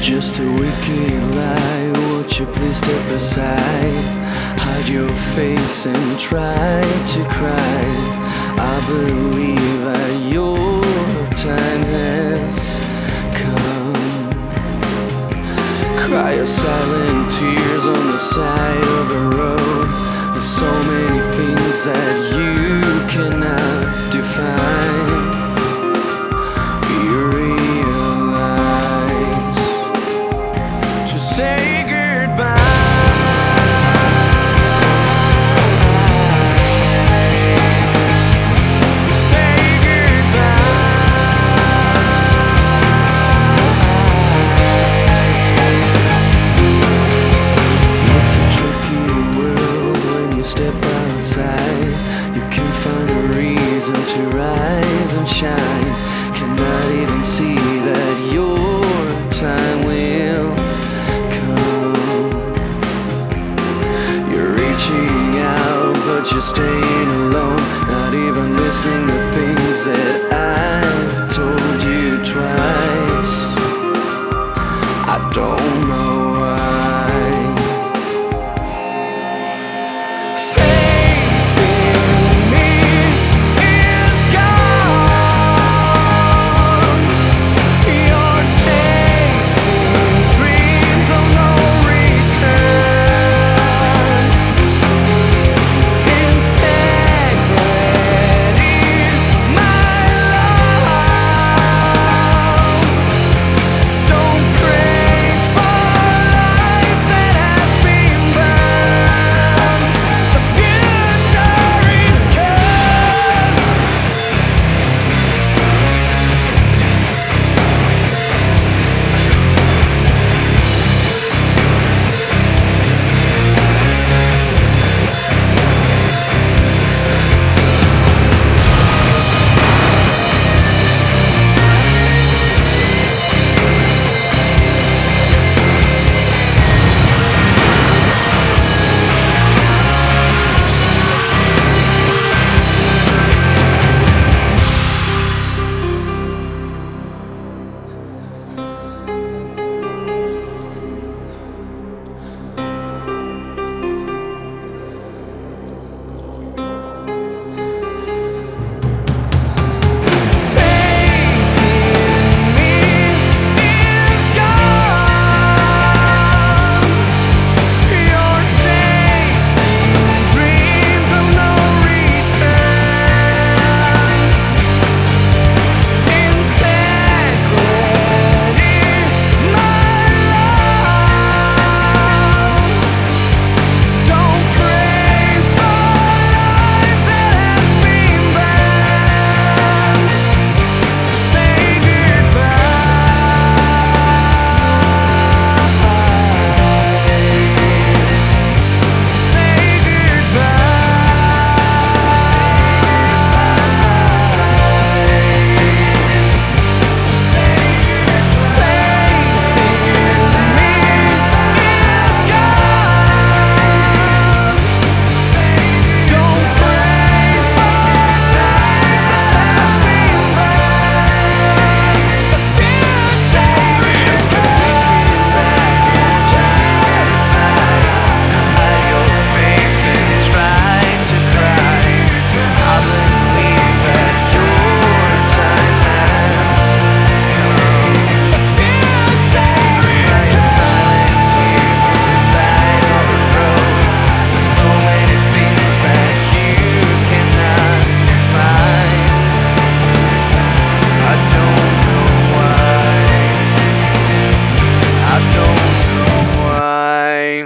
Just a wicked lie, won't you please step aside? Hide your face and try to cry. I believe that your time has come. Cry your silent tears on the side of the road. There's so many things that you cannot define. Say goodbye. Say goodbye. It's a tricky world when you step outside. You can find a reason to rise and shine. Cannot even see that your time will reaching out, but you're staying alone. Not even listening to things that I've told you twice. I don't know